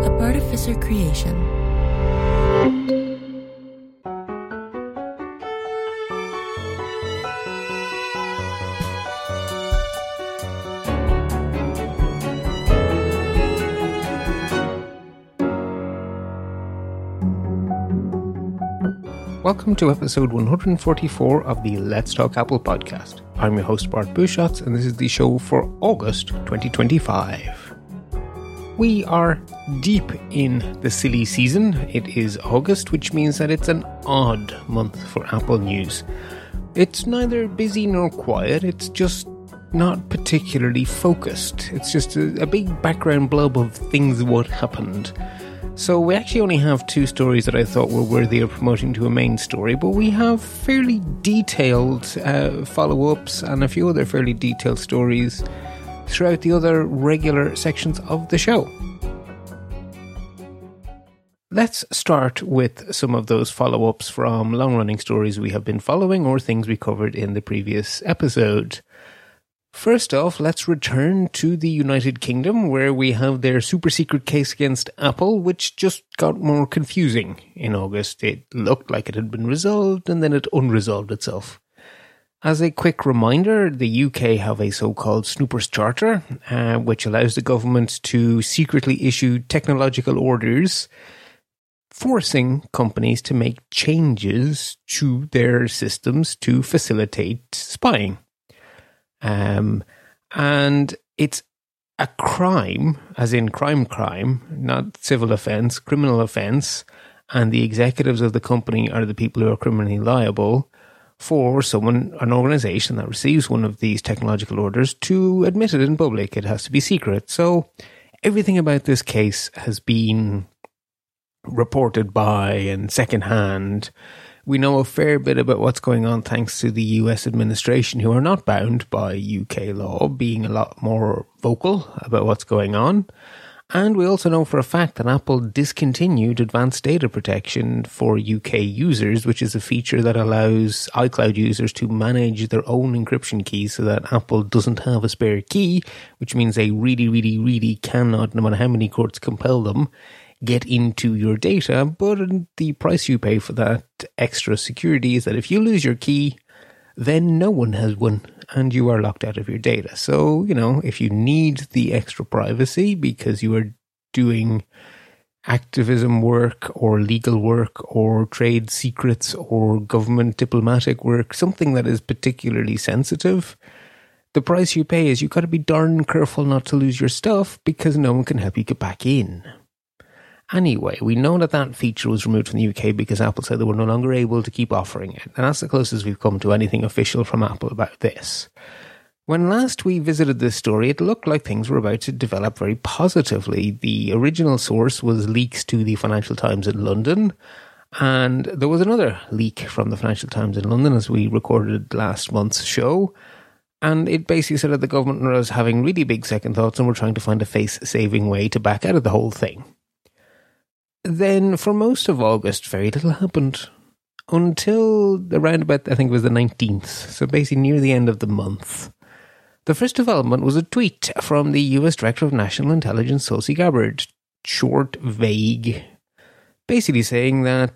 a Bartificer creation. Welcome to episode 144 of the Let's Talk Apple podcast. I'm your host Bart Busschots, and this is the show for August 2025. We are deep in the silly season. It is August, which means that it's an odd month for Apple news. It's neither busy nor quiet, it's just not particularly focused. It's just a big background blob of things what happened. So we actually only have two stories that I thought were worthy of promoting to a main story, but we have fairly detailed follow-ups and a few other fairly detailed stories throughout the other regular sections of the show. Let's start with some of those follow-ups from long-running stories we have been following or things we covered in the previous episode. First off, let's return to the United Kingdom, where we have their super secret case against Apple, which just got more confusing in August. It looked like it had been resolved, and then it unresolved itself. As a quick reminder, the UK have a so-called Snoopers Charter, which allows the government to secretly issue technological orders, forcing companies to make changes to their systems to facilitate spying. And it's a crime, as in crime, not civil offence, criminal offence, and the executives of the company are the people who are criminally liable for an organisation that receives one of these technological orders to admit it in public. It has to be secret. So everything about this case has been reported by and secondhand. We know a fair bit about what's going on thanks to the US administration, who are not bound by UK law, being a lot more vocal about what's going on. And we also know for a fact that Apple discontinued advanced data protection for UK users, which is a feature that allows iCloud users to manage their own encryption keys so that Apple doesn't have a spare key, which means they really cannot, no matter how many courts compel them, get into your data. But the price you pay for that extra security is that if you lose your key, then no one has one and you are locked out of your data. So, if you need the extra privacy because you are doing activism work or legal work or trade secrets or government diplomatic work, something that is particularly sensitive, the price you pay is you've got to be darn careful not to lose your stuff because no one can help you get back in. Anyway, we know that feature was removed from the UK because Apple said they were no longer able to keep offering it. And that's the closest we've come to anything official from Apple about this. When last we visited this story, it looked like things were about to develop very positively. The original source was leaks to the Financial Times in London. And there was another leak from the Financial Times in London as we recorded last month's show. And it basically said that the government was having really big second thoughts and were trying to find a face-saving way to back out of the whole thing. Then, for most of August, very little happened. Until around about, I think it was the 19th, so basically near the end of the month. The first development was a tweet from the US Director of National Intelligence, Tulsi Gabbard. Short, vague. Basically saying that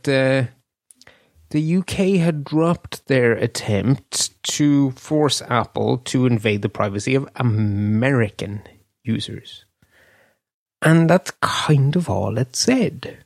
the UK had dropped their attempt to force Apple to invade the privacy of American users. And that's kind of all it said.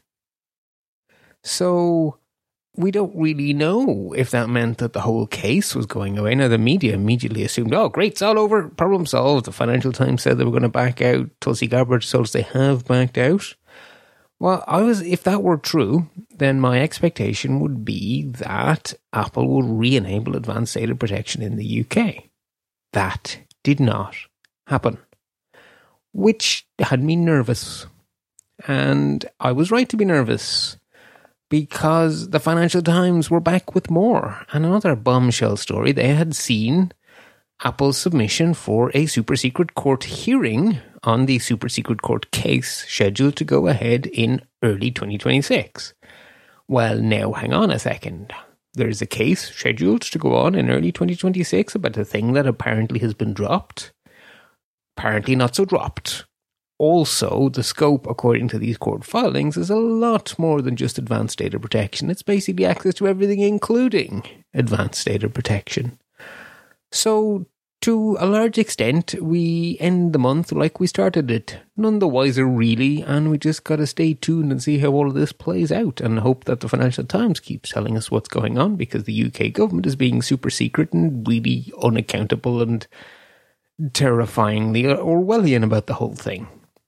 So we don't really know if that meant that the whole case was going away. Now, the media immediately assumed, oh, great, it's all over, problem solved. The Financial Times said they were going to back out. Tulsi Gabbard told us they have backed out. Well, if that were true, then my expectation would be that Apple would re-enable advanced data protection in the UK. That did not happen, which had me nervous. And I was right to be nervous, because the Financial Times were back with more. And another bombshell story, they had seen Apple's submission for a super secret court hearing on the super secret court case scheduled to go ahead in early 2026. Well, now hang on a second. There's a case scheduled to go on in early 2026 about a thing that apparently has been dropped. Apparently not so dropped. also, the scope, according to these court filings, is a lot more than just advanced data protection. It's basically access to everything, including advanced data protection. So, to a large extent, we end the month like we started it. None the wiser, really, and we just got to stay tuned and see how all of this plays out and hope that the Financial Times keeps telling us what's going on, because the UK government is being super secret and really unaccountable and terrifyingly Orwellian about the whole thing.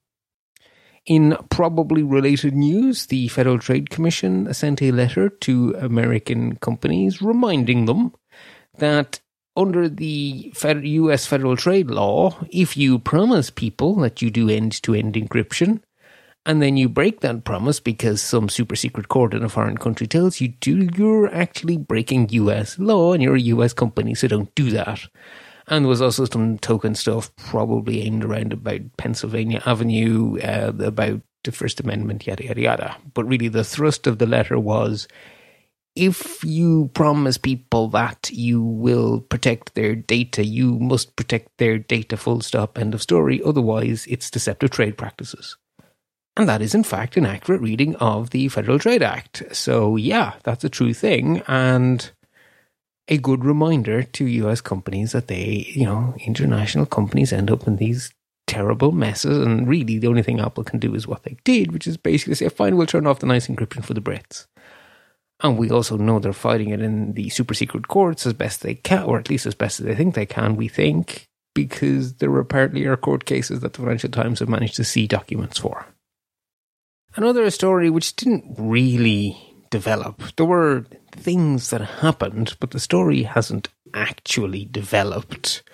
In probably related news, the Federal Trade Commission sent a letter to American companies reminding them that under the US federal trade law, if you promise people that you do end-to-end encryption, and then you break that promise because some super secret court in a foreign country tells you to, you're actually breaking US law and you're a US company, so don't do that. And there was also some token stuff probably aimed around about Pennsylvania Avenue, about the First Amendment, yada, yada, yada. But really the thrust of the letter was, if you promise people that you will protect their data, you must protect their data, full stop, end of story. Otherwise, it's deceptive trade practices. And that is, in fact, an accurate reading of the Federal Trade Act. So, yeah, that's a true thing. And a good reminder to US companies that they, international companies end up in these terrible messes. And really, the only thing Apple can do is what they did, which is basically say, fine, we'll turn off the nice encryption for the Brits. And we also know they're fighting it in the super secret courts as best they can, or at least as best as they think they can, we think, because there apparently are court cases that the Financial Times have managed to see documents for. Another story which didn't really develop. There were things that happened, but the story hasn't actually developed.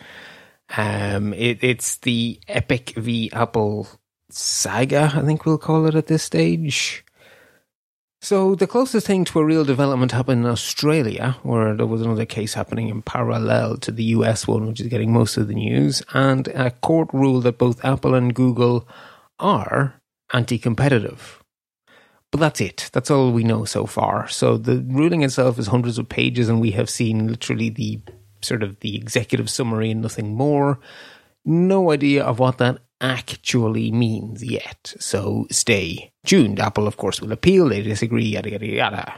It's the Epic v. Apple saga, I think we'll call it at this stage. So the closest thing to a real development happened in Australia, where there was another case happening in parallel to the US one, which is getting most of the news, and a court ruled that both Apple and Google are anti-competitive. But that's it. That's all we know so far. So the ruling itself is hundreds of pages, and we have seen literally the executive summary and nothing more. No idea of what that actually means yet. So stay tuned. Apple, of course, will appeal. They disagree, yada, yada, yada.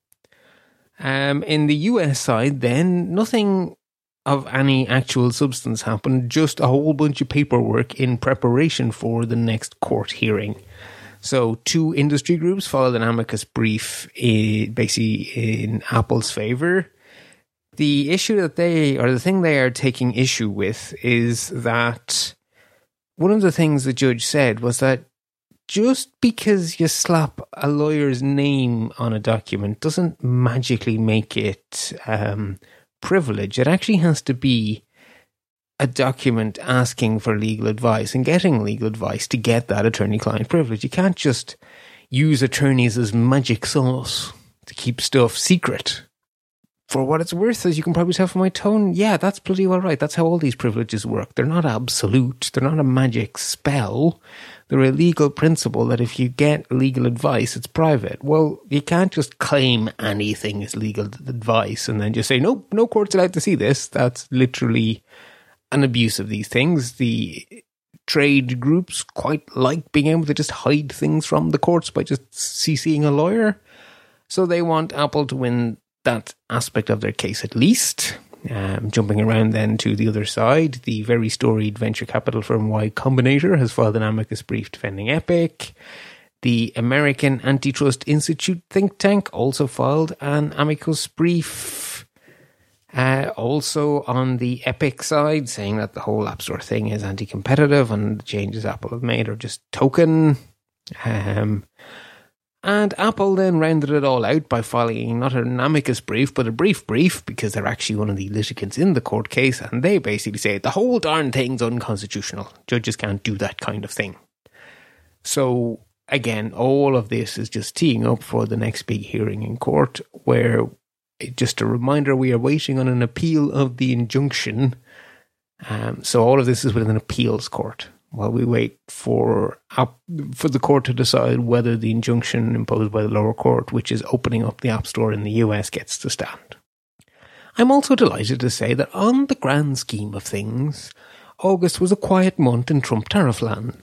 In the US side, then, nothing of any actual substance happened, just a whole bunch of paperwork in preparation for the next court hearing. So 2 industry groups filed an amicus brief basically in Apple's favor. The issue that the thing they are taking issue with is that one of the things the judge said was that just because you slap a lawyer's name on a document doesn't magically make it privilege. It actually has to be a document asking for legal advice and getting legal advice to get that attorney-client privilege. You can't just use attorneys as magic sauce to keep stuff secret. For what it's worth, as you can probably tell from my tone, yeah, that's bloody well right. That's how all these privileges work. They're not absolute. They're not a magic spell. They're a legal principle that if you get legal advice, it's private. Well, you can't just claim anything as legal advice and then just say, nope, no court's allowed to see this. That's literally an abuse of these things. The trade groups quite like being able to just hide things from the courts by just CCing a lawyer. So they want Apple to win that aspect of their case at least. Jumping around then to the other side, the very storied venture capital firm Y Combinator has filed an amicus brief defending Epic. The American Antitrust Institute think tank also filed an amicus brief, also on the Epic side, saying that the whole App Store thing is anti-competitive and the changes Apple have made are just token. And Apple then rounded it all out by filing not an amicus brief, but a brief, because they're actually one of the litigants in the court case, and they basically say the whole darn thing's unconstitutional. Judges can't do that kind of thing. So, again, all of this is just teeing up for the next big hearing in court, where, just a reminder, we are waiting on an appeal of the injunction. So all of this is with an appeals court, while we wait for the court to decide whether the injunction imposed by the lower court, which is opening up the App Store in the US, gets to stand. I'm also delighted to say that on the grand scheme of things, August was a quiet month in Trump tariff land.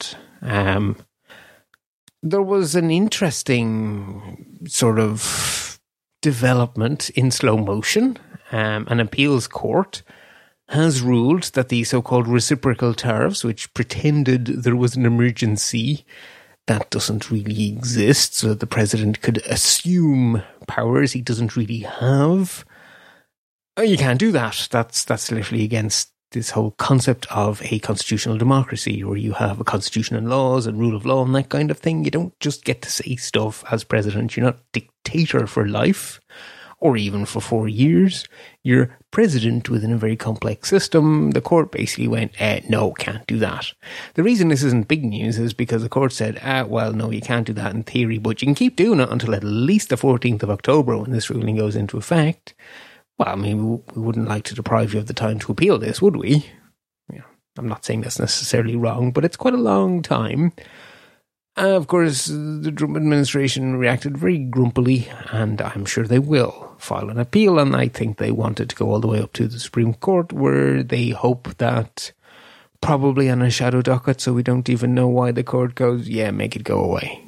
There was an interesting sort of development in slow motion. An appeals court has ruled that the so-called reciprocal tariffs, which pretended there was an emergency that doesn't really exist, so that the president could assume powers he doesn't really have. You can't do that. That's literally against this whole concept of a constitutional democracy, where you have a constitution and laws and rule of law and that kind of thing. You don't just get to say stuff as president. You're not dictator for life, or even for 4 years. You're president within a very complex system. The court basically went, no, can't do that. The reason this isn't big news is because the court said, well, no, you can't do that in theory, but you can keep doing it until at least the 14th of October when this ruling goes into effect. Well, I mean, we wouldn't like to deprive you of the time to appeal this, would we? Yeah, I'm not saying that's necessarily wrong, but it's quite a long time. Of course, the Trump administration reacted very grumpily, and I'm sure they will file an appeal, and I think they wanted to go all the way up to the Supreme Court, where they hope that, probably on a shadow docket, so we don't even know why the court goes, yeah, make it go away.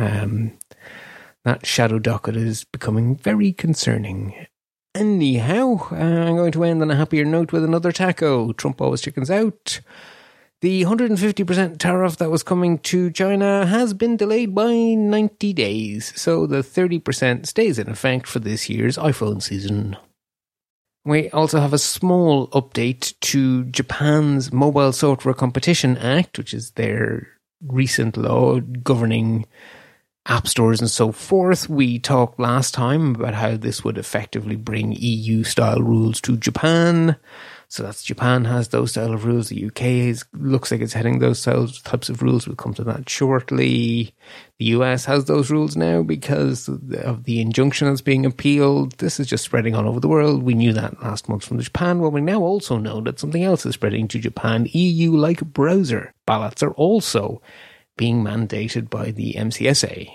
That shadow docket is becoming very concerning. Anyhow, I'm going to end on a happier note with another taco. Trump always chickens out. The 150% tariff that was coming to China has been delayed by 90 days, so the 30% stays in effect for this year's iPhone season. We also have a small update to Japan's Mobile Software Competition Act, which is their recent law governing app stores and so forth. We talked last time about how this would effectively bring EU-style rules to Japan. So that's Japan has those style of rules. The UK looks like it's heading those types of rules. We'll come to that shortly. The US has those rules now because of the injunction that's being appealed. This is just spreading all over the world. We knew that last month from Japan. Well, we now also know that something else is spreading to Japan. EU-like browser ballots are also being mandated by the MSCA,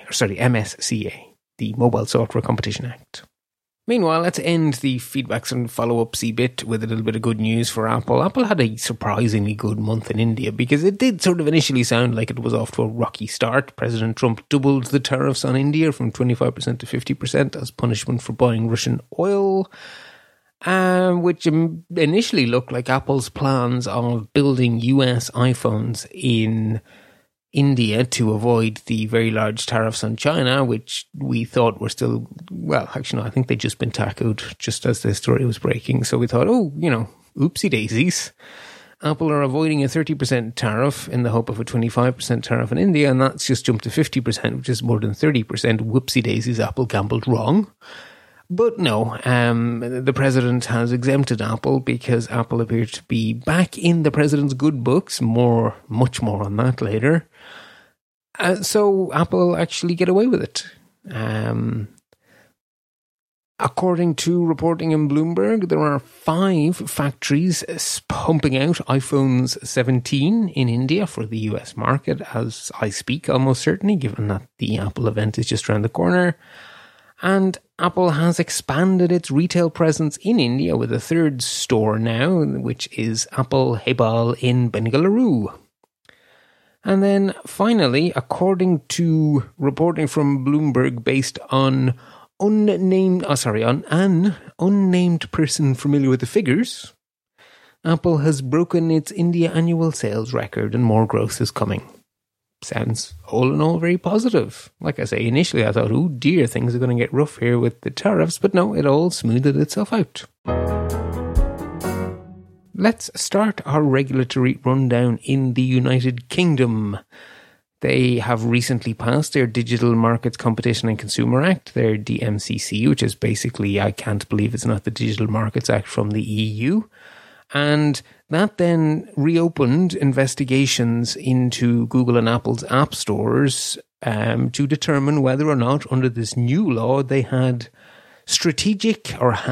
the Mobile Software Competition Act. Meanwhile, let's end the feedbacks and follow-upsy bit with a little bit of good news for Apple. Apple had a surprisingly good month in India because it did sort of initially sound like it was off to a rocky start. President Trump doubled the tariffs on India from 25% to 50% as punishment for buying Russian oil, which initially looked like Apple's plans of building US iPhones in India to avoid the very large tariffs on China, which we thought were still, well, actually, no, I think they'd just been tackled just as the story was breaking. So we thought, oopsie daisies. Apple are avoiding a 30% tariff in the hope of a 25% tariff in India, and that's just jumped to 50%, which is more than 30%. Whoopsie daisies, Apple gambled wrong. But no, the president has exempted Apple because Apple appears to be back in the president's good books. Much more on that later. So Apple actually get away with it. According to reporting in Bloomberg, there are 5 factories pumping out iPhones 17 in India for the US market as I speak, almost certainly, given that the Apple event is just around the corner. And Apple has expanded its retail presence in India with a 3rd store now, which is Apple Hebal in Bengaluru. And then finally, according to reporting from Bloomberg based on an unnamed person familiar with the figures, Apple has broken its India annual sales record and more growth is coming. Sounds all in all very positive. Like I say, initially I thought, oh dear, things are going to get rough here with the tariffs, but no, it all smoothed itself out. Let's start our regulatory rundown in the United Kingdom. They have recently passed their Digital Markets Competition and Consumer Act, their DMCC, which is basically, I can't believe it's not the Digital Markets Act from the EU. And that then reopened investigations into Google and Apple's app stores to determine whether or not, under this new law, they had strategic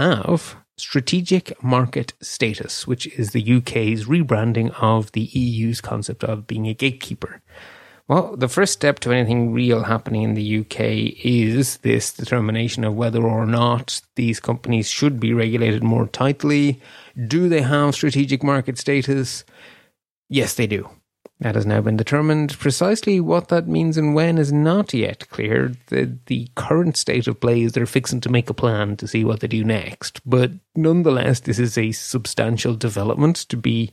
market status, which is the UK's rebranding of the EU's concept of being a gatekeeper. Well, the first step to anything real happening in the UK is this determination of whether or not these companies should be regulated more tightly. Do they have strategic market status? Yes, they do. That has now been determined. Precisely what that means and when is not yet clear. The current state of play is they're fixing to make a plan to see what they do next. But nonetheless, this is a substantial development to be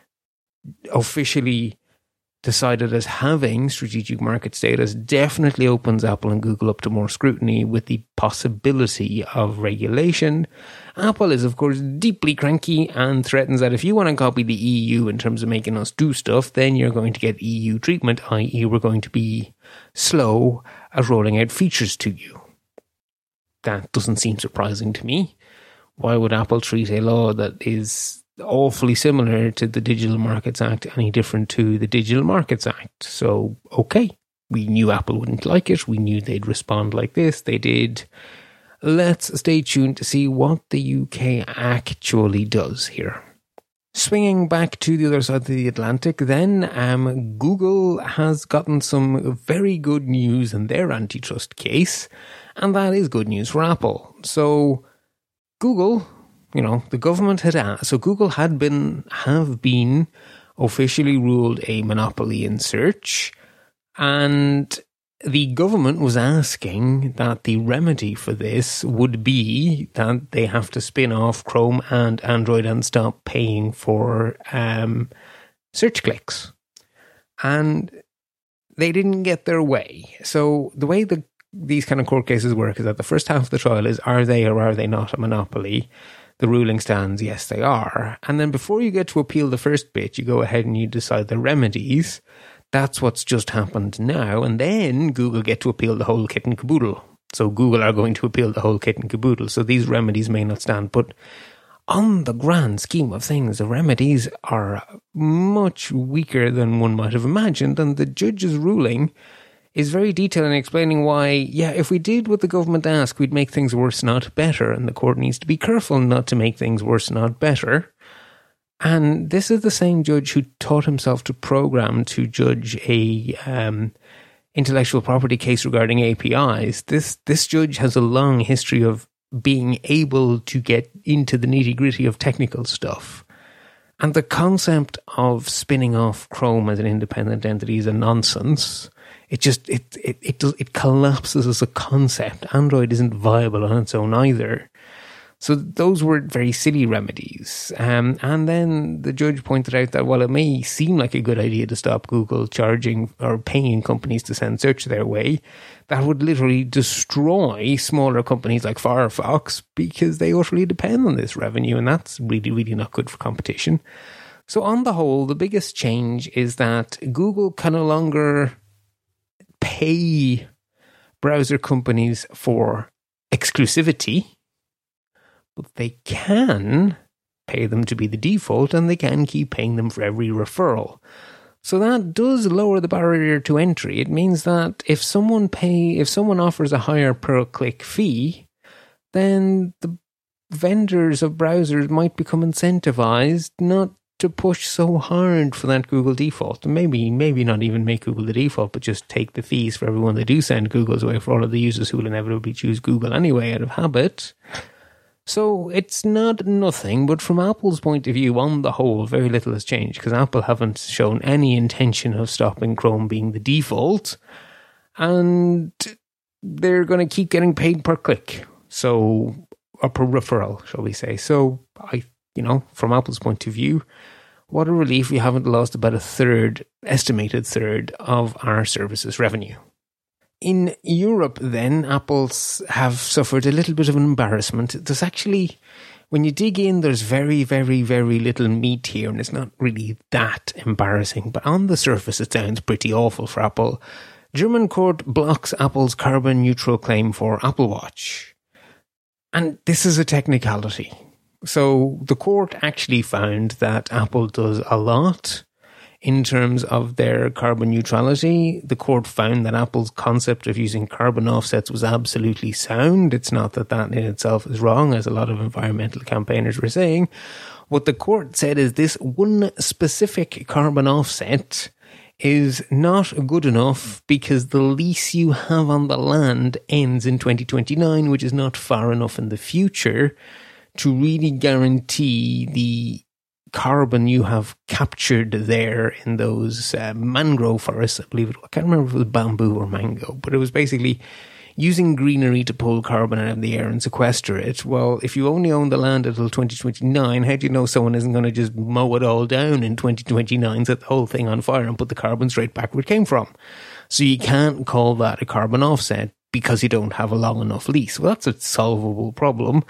officially decided as having strategic market status. Definitely opens Apple and Google up to more scrutiny with the possibility of regulation. Apple is, of course, deeply cranky and threatens that if you want to copy the EU in terms of making us do stuff, then you're going to get EU treatment, i.e. we're going to be slow at rolling out features to you. That doesn't seem surprising to me. Why would Apple treat a law that is awfully similar to the Digital Markets Act any different to the Digital Markets Act? So, okay, we knew Apple wouldn't like it. We knew they'd respond like this. They did. Let's stay tuned to see what the UK actually does here. Swinging back to the other side of the Atlantic then, Google has gotten some very good news in their antitrust case, and that is good news for Apple. So, Google, the government had asked, so Google have been officially ruled a monopoly in search, and the government was asking that the remedy for this would be that they have to spin off Chrome and Android and stop paying for search clicks. And they didn't get their way. So the way these kind of court cases work is that the first half of the trial is, are they or are they not a monopoly? The ruling stands, yes, they are. And then before you get to appeal the first bit, you go ahead and you decide the remedies. That's what's just happened now. And then Google get to appeal the whole kit and caboodle. So Google are going to appeal the whole kit and caboodle. So these remedies may not stand. But on the grand scheme of things, the remedies are much weaker than one might have imagined. And the judge's ruling is very detailed in explaining why, if we did what the government asked, we'd make things worse, not better. And the court needs to be careful not to make things worse, not better. And this is the same judge who taught himself to program to judge a intellectual property case regarding APIs. This judge has a long history of being able to get into the nitty-gritty of technical stuff. And the concept of spinning off Chrome as an independent entity is a nonsense. It collapses as a concept. Android isn't viable on its own either. So those were very silly remedies. And then the judge pointed out that while it may seem like a good idea to stop Google charging or paying companies to send search their way, that would literally destroy smaller companies like Firefox because they utterly depend on this revenue, and that's really, really not good for competition. So on the whole, the biggest change is that Google can no longer pay browser companies for exclusivity, but they can pay them to be the default, and they can keep paying them for every referral. So that does lower the barrier to entry. It means that if someone offers a higher per click fee, then the vendors of browsers might become incentivized not to push so hard for that Google default. And maybe not even make Google the default, but just take the fees for everyone they do send Google's way for all of the users who will inevitably choose Google anyway out of habit. So it's not nothing, but from Apple's point of view, on the whole, very little has changed because Apple haven't shown any intention of stopping Chrome being the default, and they're going to keep getting paid per click, or per referral, shall we say. So from Apple's point of view, what a relief we haven't lost about estimated third of our services revenue. In Europe, then, Apples have suffered a little bit of an embarrassment. There's actually, when you dig in, there's very, very, very little meat here, and it's not really that embarrassing. But on the surface, it sounds pretty awful for Apple. German court blocks Apple's carbon neutral claim for Apple Watch. And this is a technicality. So the court actually found that Apple does a lot in terms of their carbon neutrality. The court found that Apple's concept of using carbon offsets was absolutely sound. It's not that in itself is wrong, as a lot of environmental campaigners were saying. What the court said is this one specific carbon offset is not good enough because the lease you have on the land ends in 2029, which is not far enough in the future to really guarantee the carbon you have captured there in those mangrove forests, I believe I can't remember if it was bamboo or mango, but it was basically using greenery to pull carbon out of the air and sequester it. Well, if you only own the land until 2029, how do you know someone isn't going to just mow it all down in 2029, set the whole thing on fire and put the carbon straight back where it came from? So you can't call that a carbon offset because you don't have a long enough lease. Well, that's a solvable problem.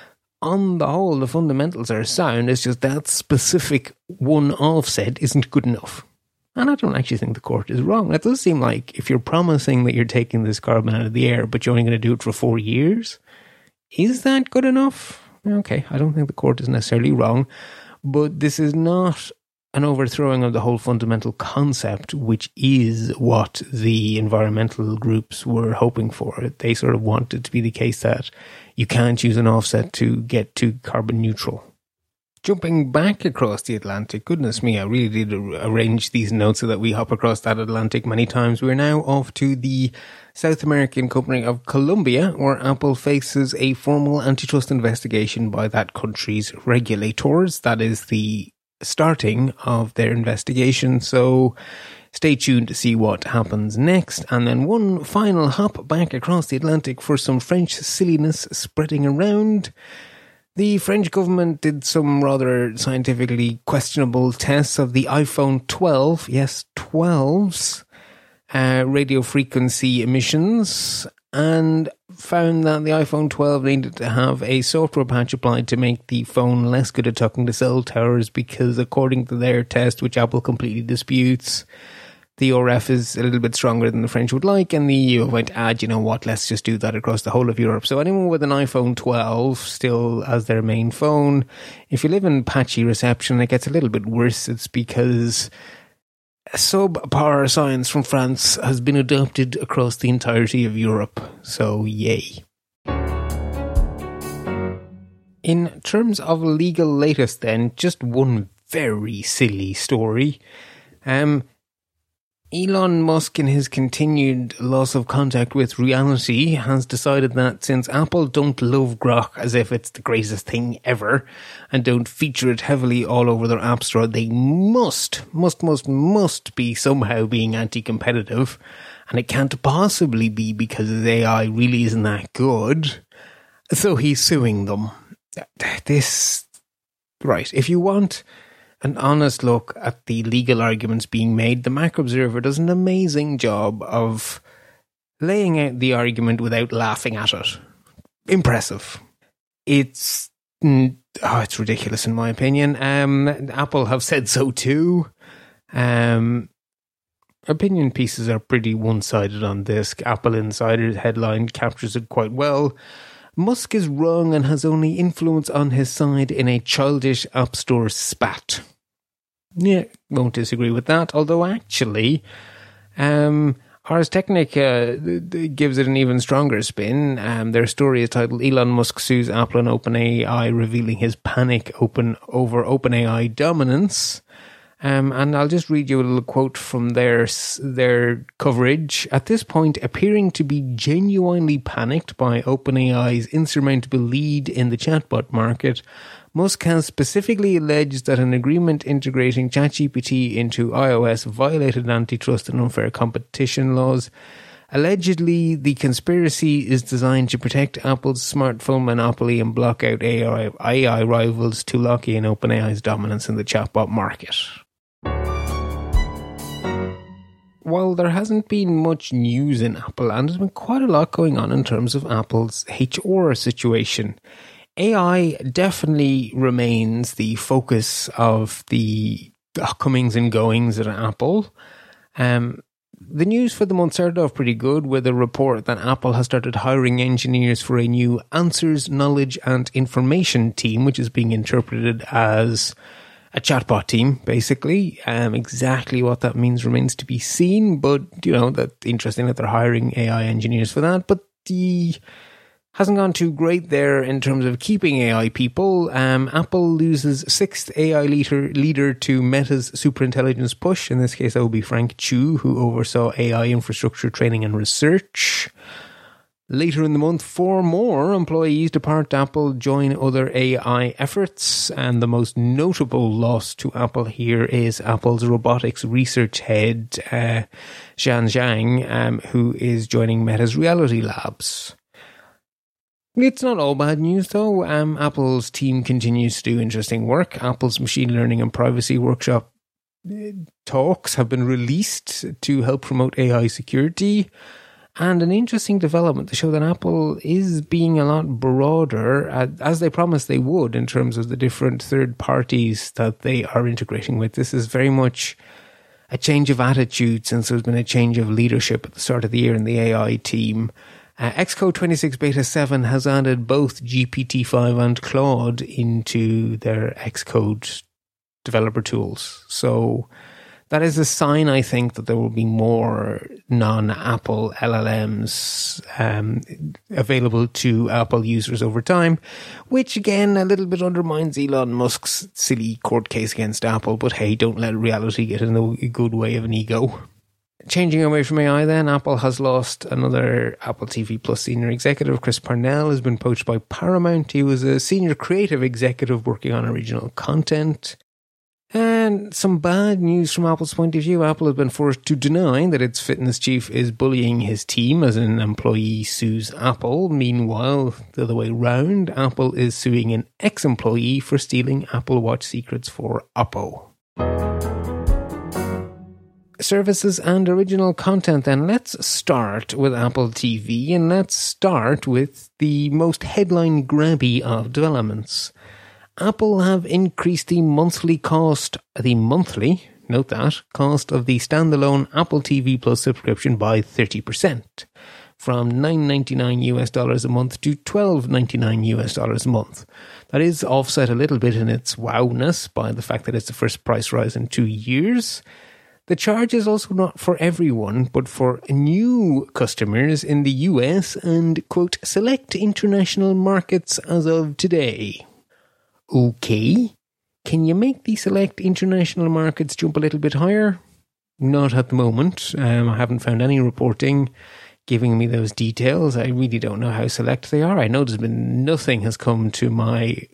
On the whole, the fundamentals are sound. It's just that specific one offset isn't good enough. And I don't actually think the court is wrong. It does seem like if you're promising that you're taking this carbon out of the air, but you're only going to do it for 4 years, is that good enough? Okay, I don't think the court is necessarily wrong, but this is not an overthrowing of the whole fundamental concept, which is what the environmental groups were hoping for. They sort of wanted to be the case that you can't use an offset to get to carbon neutral. Jumping back across the Atlantic, goodness me, I really did arrange these notes so that we hop across that Atlantic many times. We're now off to the South American company of Colombia, where Apple faces a formal antitrust investigation by that country's regulators. That is the starting of their investigation, so stay tuned to see what happens next. And then one final hop back across the Atlantic for some French silliness spreading around. The French government did some rather scientifically questionable tests of the iPhone 12, yes, 12's radio frequency emissions, and found that the iPhone 12 needed to have a software patch applied to make the phone less good at talking to cell towers because, according to their test, which Apple completely disputes, the RF is a little bit stronger than the French would like, and the EU went, you know what, let's just do that across the whole of Europe. So anyone with an iPhone 12 still as their main phone, if you live in patchy reception, it gets a little bit worse. It's because subpar science from France has been adopted across the entirety of Europe. So yay. In terms of legal latest then, just one very silly story. Elon Musk, in his continued loss of contact with reality, has decided that since Apple don't love Grok as if it's the greatest thing ever and don't feature it heavily all over their app store, they must be somehow being anti-competitive. And it can't possibly be because his AI really isn't that good. So he's suing them. Right, if you want an honest look at the legal arguments being made, the Mac Observer does an amazing job of laying out the argument without laughing at it. Impressive. It's ridiculous in my opinion. Apple have said so too. Opinion pieces are pretty one-sided on this. Apple Insider's headline captures it quite well. Musk is wrong and has only influence on his side in a childish App Store spat. Yeah, won't disagree with that. Although actually, Ars Technica gives it an even stronger spin. Their story is titled "Elon Musk Sues Apple and OpenAI, Revealing His Panic Over OpenAI Dominance." And I'll just read you a little quote from their coverage. At this point, appearing to be genuinely panicked by OpenAI's insurmountable lead in the chatbot market, Musk has specifically alleged that an agreement integrating ChatGPT into iOS violated antitrust and unfair competition laws. Allegedly, the conspiracy is designed to protect Apple's smartphone monopoly and block out AI rivals to lock in OpenAI's dominance in the chatbot market. While there hasn't been much news in Apple, and there's been quite a lot going on in terms of Apple's HR situation, AI definitely remains the focus of the comings and goings at Apple. The news for the month started off pretty good with a report that Apple has started hiring engineers for a new Answers, Knowledge and Information team, which is being interpreted as a chatbot team, basically. Exactly what that means remains to be seen, but, that's interesting that they're hiring AI engineers for that. But hasn't gone too great there in terms of keeping AI people. Apple loses sixth AI leader to Meta's superintelligence push. In this case, that will be Frank Chu, who oversaw AI infrastructure training and research. Later in the month, 4 more employees depart Apple, join other AI efforts, and the most notable loss to Apple here is Apple's robotics research head, Zhan Zhang, who is joining Meta's Reality Labs. It's not all bad news, though. Apple's team continues to do interesting work. Apple's machine learning and privacy workshop talks have been released to help promote AI security. And an interesting development to show that Apple is being a lot broader, as they promised they would, in terms of the different third parties that they are integrating with. This is very much a change of attitude since there's been a change of leadership at the start of the year in the AI team. Xcode 26 Beta 7 has added both GPT-5 and Claude into their Xcode developer tools. So that is a sign, I think, that there will be more non-Apple LLMs available to Apple users over time, which again a little bit undermines Elon Musk's silly court case against Apple. But hey, don't let reality get in the good way of an ego. Changing away from AI then, Apple has lost another Apple TV Plus senior executive. Chris Parnell has been poached by Paramount. He was a senior creative executive working on original content. And some bad news from Apple's point of view. Apple has been forced to deny that its fitness chief is bullying his team as an employee sues Apple. Meanwhile, the other way round, Apple is suing an ex-employee for stealing Apple Watch secrets for Oppo. Services and original content then. Let's start with Apple TV, and let's start with the most headline-grabby of developments. Apple have increased the monthly cost of the standalone Apple TV Plus subscription by 30%, from $9.99 a month to $12.99 a month. That is offset a little bit in its wowness by the fact that it's the first price rise in 2 years. The charge is also not for everyone, but for new customers in the US and, quote, select international markets as of today. Okay, can you make the select international markets jump a little bit higher? Not at the moment. I haven't found any reporting giving me those details. I really don't know how select they are. I know nothing has come to my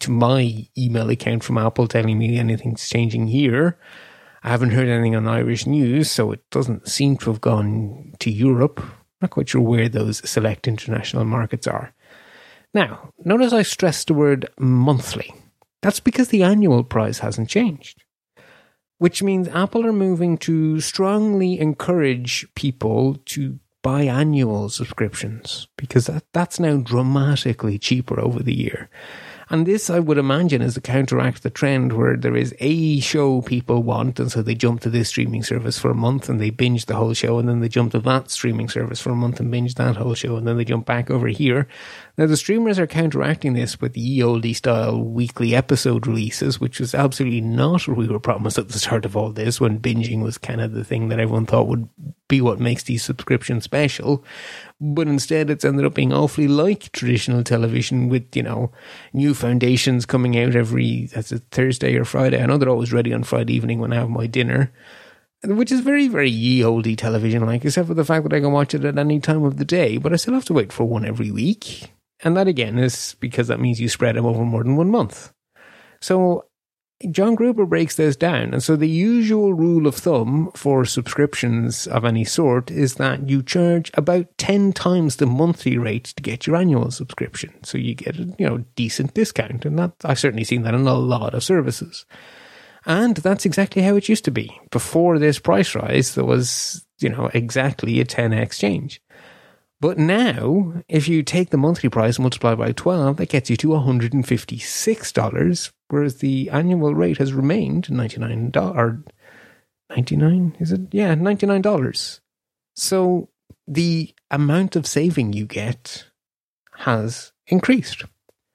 email account from Apple telling me anything's changing here. I haven't heard anything on Irish news, so it doesn't seem to have gone to Europe. Not quite sure where those select international markets are. Now, notice I stressed the word monthly. That's because the annual price hasn't changed. Which means Apple are moving to strongly encourage people to buy annual subscriptions, because that's now dramatically cheaper over the year. And this, I would imagine, is to counteract the trend where there is a show people want, and so they jump to this streaming service for a month and they binge the whole show, and then they jump to that streaming service for a month and binge that whole show, and then they jump back over here. Now, the streamers are counteracting this with the ye-olde style weekly episode releases, which was absolutely not what we were promised at the start of all this, when binging was kind of the thing that everyone thought would be what makes these subscriptions special. But instead, it's ended up being awfully like traditional television with, new foundations coming out that's a Thursday or Friday. I know they're always ready on Friday evening when I have my dinner, which is very, very ye-olde television, except for the fact that I can watch it at any time of the day, but I still have to wait for one every week. And that, again, is because that means you spread them over more than 1 month. So John Gruber breaks this down. And so the usual rule of thumb for subscriptions of any sort is that you charge about 10 times the monthly rate to get your annual subscription. So you get a decent discount. And I've certainly seen that in a lot of services. And that's exactly how it used to be. Before this price rise, there was, exactly a 10x change. But now, if you take the monthly price and multiply by 12, that gets you to $156, whereas the annual rate has remained $99. Or 99, is it? Yeah, $99. So the amount of saving you get has increased.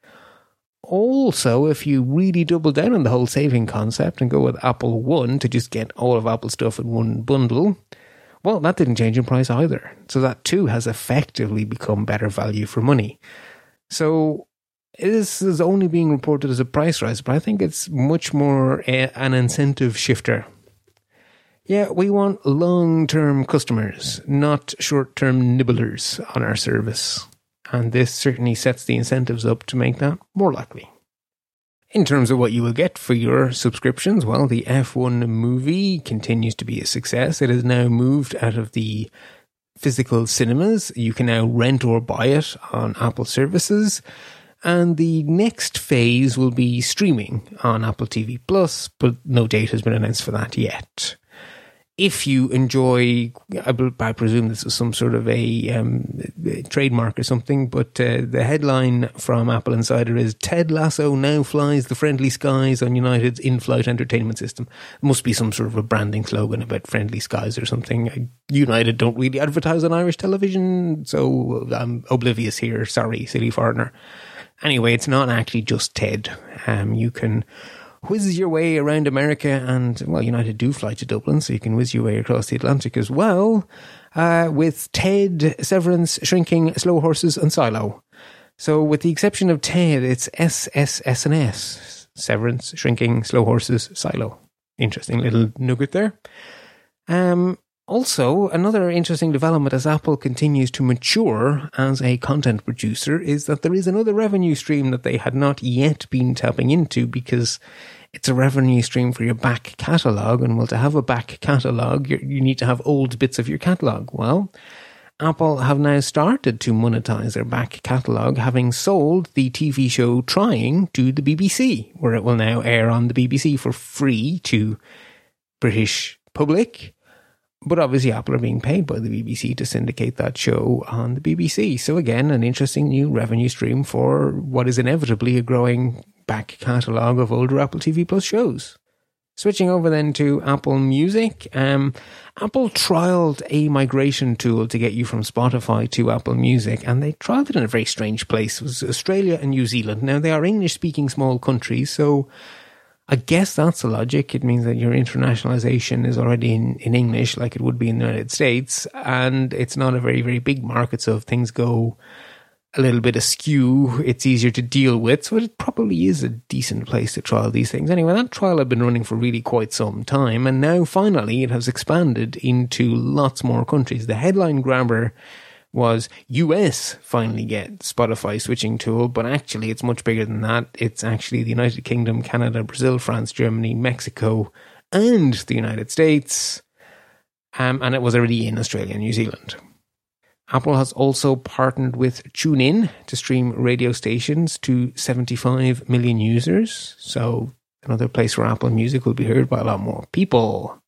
Also, if you really double down on the whole saving concept and go with Apple One to just get all of Apple stuff in one bundle, well, that didn't change in price either. So that too has effectively become better value for money. So this is only being reported as a price rise, but I think it's much more an incentive shifter. Yeah, we want long-term customers, not short-term nibblers on our service. And this certainly sets the incentives up to make that more likely. In terms of what you will get for your subscriptions, well, the F1 movie continues to be a success. It has now moved out of the physical cinemas. You can now rent or buy it on Apple services. And the next phase will be streaming on Apple TV Plus, but no date has been announced for that yet. If you enjoy, I presume this is some sort of a trademark or something, but the headline from Apple Insider is Ted Lasso now flies the friendly skies on United's in-flight entertainment system. It must be some sort of a branding slogan about friendly skies or something. United don't really advertise on Irish television, so I'm oblivious here. Sorry, silly foreigner. Anyway, it's not actually just Ted. You can whiz your way around America, and, well, United do fly to Dublin, so you can whiz your way across the Atlantic as well, with Ted, Severance, Shrinking, Slow Horses, and Silo. So with the exception of Ted, it's SSS&S. Severance, Shrinking, Slow Horses, Silo. Interesting little nugget there. Also, another interesting development as Apple continues to mature as a content producer is that there is another revenue stream that they had not yet been tapping into, because it's a revenue stream for your back catalogue. And well, to have a back catalogue, you need to have old bits of your catalogue. Well, Apple have now started to monetize their back catalogue, having sold the TV show Trying to the BBC, where it will now air on the BBC for free to British public. But obviously Apple are being paid by the BBC to syndicate that show on the BBC. So again, an interesting new revenue stream for what is inevitably a growing back catalogue of older Apple TV Plus shows. Switching over then to Apple Music, Apple trialled a migration tool to get you from Spotify to Apple Music, and they trialled it in a very strange place. It was Australia and New Zealand. Now, they are English-speaking small countries, so I guess that's the logic. It means that your internationalization is already in English, like it would be in the United States, and it's not a very, very big market, so if things go a little bit askew, it's easier to deal with. So it probably is a decent place to trial these things. Anyway, that trial had been running for really quite some time, and now finally it has expanded into lots more countries. The headline grabber was US finally get Spotify switching tool, but actually it's much bigger than that. It's actually the United Kingdom, Canada, Brazil, France, Germany, Mexico, and the United States. And it was already in Australia and New Zealand. Apple has also partnered with TuneIn to stream radio stations to 75 million users. So another place where Apple Music will be heard by a lot more people.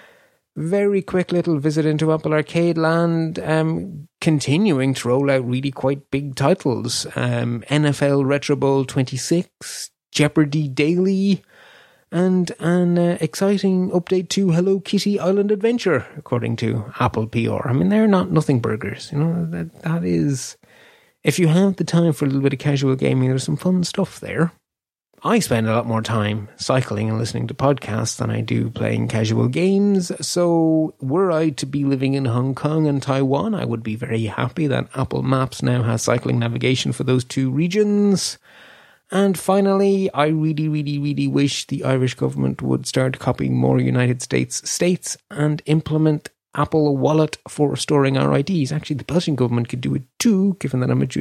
Very quick little visit into Apple Arcade land, continuing to roll out really quite big titles. NFL Retro Bowl 26, Jeopardy Daily, and an exciting update to Hello Kitty Island Adventure, according to Apple PR. I mean, they're not nothing burgers. You know, that is, if you have the time for a little bit of casual gaming, there's some fun stuff there. I spend a lot more time cycling and listening to podcasts than I do playing casual games, so were I to be living in Hong Kong and Taiwan, I would be very happy that Apple Maps now has cycling navigation for those two regions. And finally, I really, really, really wish the Irish government would start copying more United States and implement Apple Wallet for storing our IDs. Actually, the Belgian government could do it too, given that I'm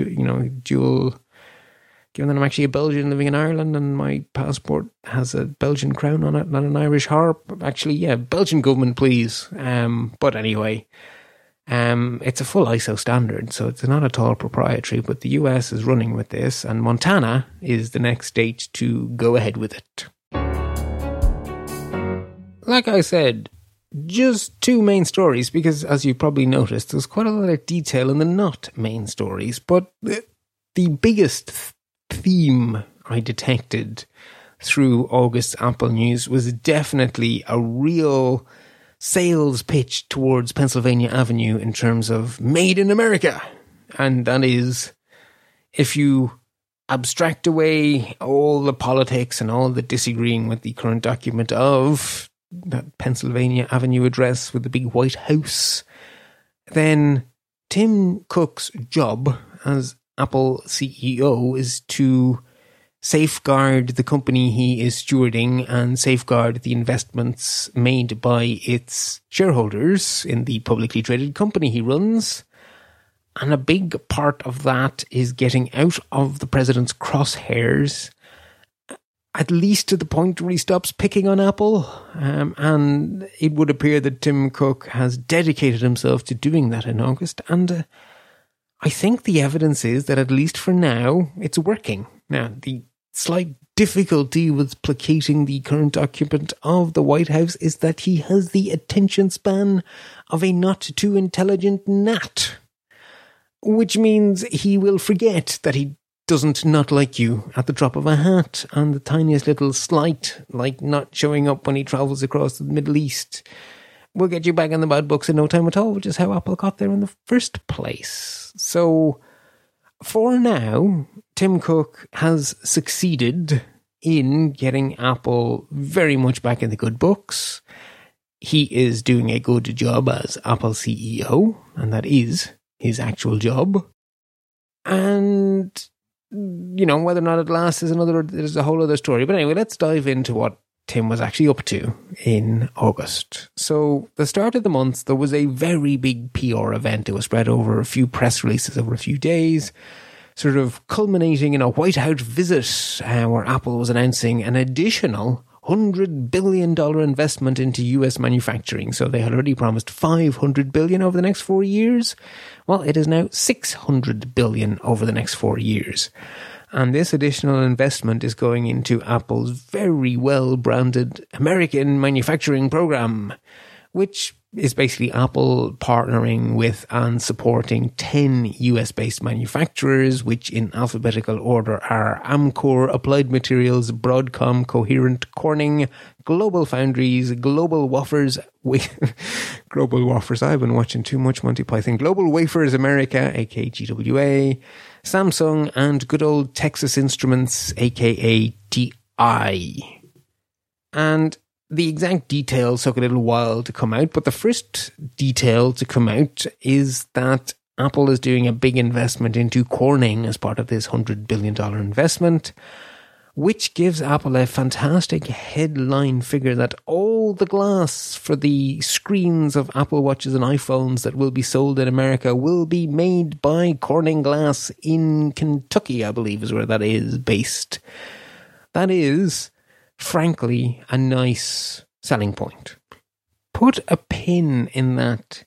given that I'm actually a Belgian living in Ireland and my passport has a Belgian crown on it, not an Irish harp. Actually, yeah, Belgian government, please. But anyway, it's a full ISO standard, so it's not at all proprietary, but the US is running with this, and Montana is the next state to go ahead with it. Like I said, just two main stories, because as you probably noticed, there's quite a lot of detail in the not main stories, but the biggest theme I detected through August Apple News was definitely a real sales pitch towards Pennsylvania Avenue in terms of made in America. And that is, if you abstract away all the politics and all the disagreeing with the current document of that Pennsylvania Avenue address with the big White House, then Tim Cook's job as Apple CEO is to safeguard the company he is stewarding and safeguard the investments made by its shareholders in the publicly traded company he runs. And a big part of that is getting out of the president's crosshairs, at least to the point where he stops picking on Apple. And it would appear that Tim Cook has dedicated himself to doing that in August. And I think the evidence is that, at least for now, it's working. Now, the slight difficulty with placating the current occupant of the White House is that he has the attention span of a not too intelligent gnat, which means he will forget that he doesn't not like you at the drop of a hat, and the tiniest little slight, like not showing up when he travels across the Middle East, will get you back in the bad books in no time at all, which is how Apple got there in the first place. So, for now, Tim Cook has succeeded in getting Apple very much back in the good books. He is doing a good job as Apple CEO, and that is his actual job. And, you know, whether or not it lasts is a whole other story. But anyway, let's dive into what Tim was actually up to in August. So, the start of the month, there was a very big PR event. It was spread over a few press releases over a few days, sort of culminating in a White House visit where Apple was announcing an additional $100 billion investment into US manufacturing. So they had already promised $500 billion over the next 4 years. Well, it is now $600 billion over the next 4 years. And this additional investment is going into Apple's very well-branded American manufacturing program, which is basically Apple partnering with and supporting 10 US-based manufacturers, which in alphabetical order are Amcor, Applied Materials, Broadcom, Coherent, Corning, Global Foundries, Global Wafers, Global Wafers, I've been watching too much Monty Python, Global Wafers America, aka GWA, Samsung, and good old Texas Instruments, aka TI. And the exact details took a little while to come out, but the first detail to come out is that Apple is doing a big investment into Corning as part of this $100 billion investment, which gives Apple a fantastic headline figure that all the glass for the screens of Apple Watches and iPhones that will be sold in America will be made by Corning Glass in Kentucky, I believe is where that is based. That is, frankly, a nice selling point. Put a pin in that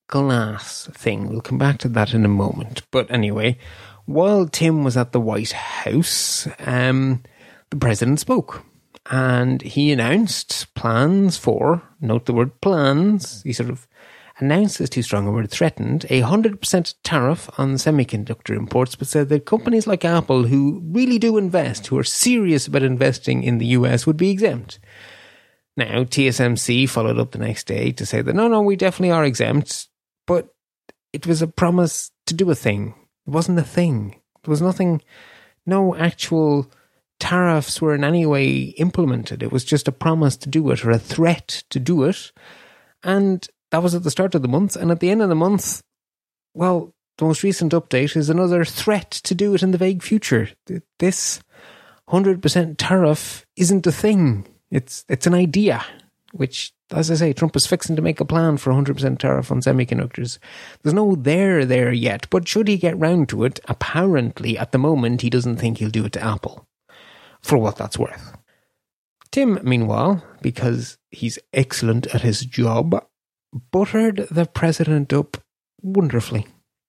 glass thing. We'll come back to that in a moment. But anyway, while Tim was at the White House, the president spoke. And he announced plans for, note the word plans, he sort of announced is too strong a word, threatened, a 100% tariff on semiconductor imports, but said that companies like Apple, who really do invest, who are serious about investing in the US, would be exempt. Now, TSMC followed up the next day to say that, no, we definitely are exempt, but it was a promise to do a thing. It wasn't a thing. There was nothing, no actual tariffs were in any way implemented. It was just a promise to do it, or a threat to do it. And that was at the start of the month. And at the end of the month, well, the most recent update is another threat to do it in the vague future. This 100% tariff isn't a thing. It's an idea, which, as I say, Trump is fixing to make a plan for 100% tariff on semiconductors. There's no there yet, but should he get round to it, apparently at the moment he doesn't think he'll do it to Apple, for what that's worth. Tim, meanwhile, because he's excellent at his job, buttered the president up wonderfully.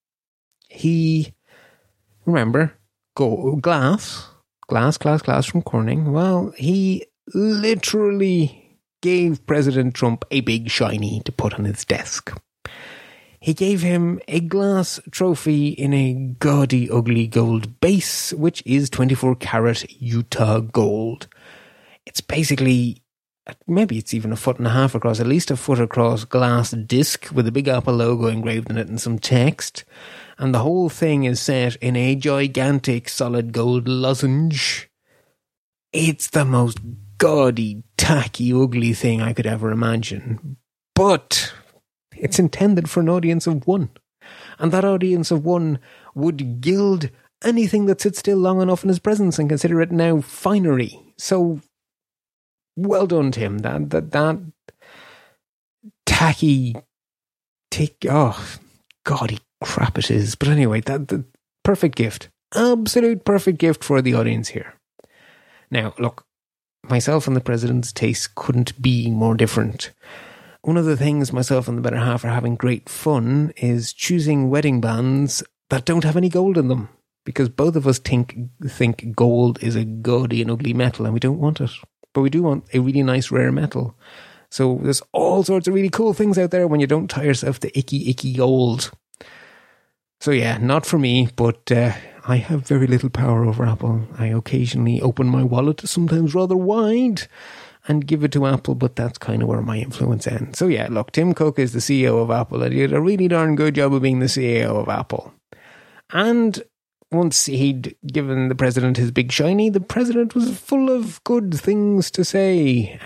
He, remember, glass from Corning. Well, he literally gave President Trump a big shiny to put on his desk. He gave him a glass trophy in a gaudy, ugly gold base, which is 24-karat Utah gold. It's basically, maybe it's even 1.5 feet across, at least 1 foot across glass disc with a big Apple logo engraved in it and some text. And the whole thing is set in a gigantic solid gold lozenge. It's the most gaudy, tacky, ugly thing I could ever imagine. But it's intended for an audience of one. And that audience of one would gild anything that sits still long enough in his presence and consider it now finery. So, well done, Tim. That tacky oh, gaudy crap it is. But anyway, the perfect gift. Absolute perfect gift for the audience here. Now, look, myself and the president's tastes couldn't be more different. One of the things myself and the better half are having great fun is choosing wedding bands that don't have any gold in them. Because both of us think gold is a gaudy and ugly metal and we don't want it. But we do want a really nice rare metal. So there's all sorts of really cool things out there when you don't tie yourself to icky gold. So yeah, not for me, but I have very little power over Apple. I occasionally open my wallet, sometimes rather wide, and give it to Apple, but that's kind of where my influence ends. So yeah, look, Tim Cook is the CEO of Apple, and he did a really darn good job of being the CEO of Apple. And once he'd given the president his big shiny, the president was full of good things to say.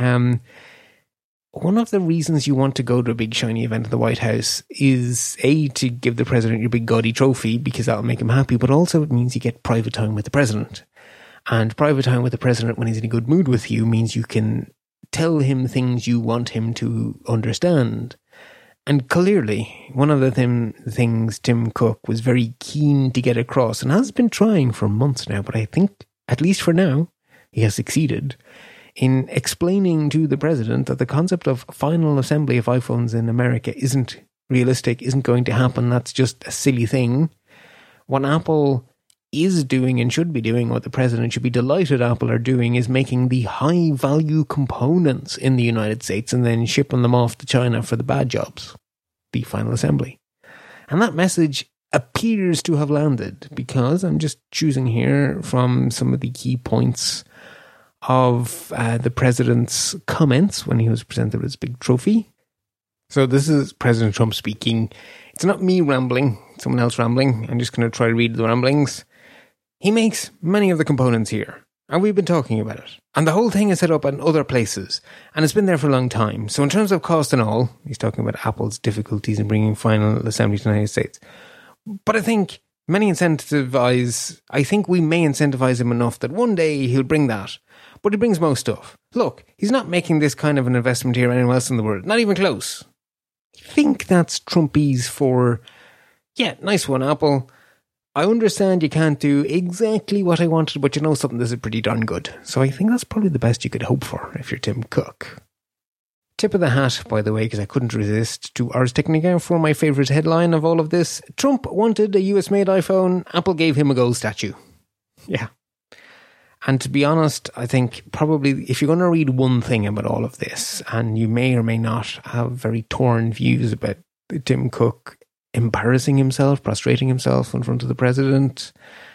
One of the reasons you want to go to a big shiny event at the White House is A, to give the president your big gaudy trophy because that'll make him happy, but also it means you get private time with the president. And private time with the president when he's in a good mood with you means you can tell him things you want him to understand. And clearly, one of the things Tim Cook was very keen to get across and has been trying for months now, but I think, at least for now, he has succeeded in explaining to the president that the concept of final assembly of iPhones in America isn't realistic, isn't going to happen. That's just a silly thing. What Apple is doing and should be doing, what the president should be delighted Apple are doing, is making the high value components in the United States and then shipping them off to China for the bad jobs, the final assembly. And that message appears to have landed, because I'm just choosing here from some of the key points of the president's comments when he was presented with his big trophy. So this is President Trump speaking. It's not me rambling, someone else rambling. I'm just going to try to read the ramblings. He makes many of the components here, and we've been talking about it. And the whole thing is set up in other places, and it's been there for a long time. So in terms of cost and all, he's talking about Apple's difficulties in bringing final assembly to the United States. But I think we may incentivize him enough that one day he'll bring that. But he brings most stuff. Look, he's not making this kind of an investment here anywhere else in the world. Not even close. I think that's Trumpy's for, yeah, nice one, Apple. I understand you can't do exactly what I wanted, but you know something, this is pretty darn good. So I think that's probably the best you could hope for if you're Tim Cook. Tip of the hat, by the way, because I couldn't resist, to Ars Technica for my favourite headline of all of this. Trump wanted a US-made iPhone. Apple gave him a gold statue. Yeah. And to be honest, I think probably if you're going to read one thing about all of this, and you may or may not have very torn views about Tim Cook embarrassing himself, prostrating himself in front of the president,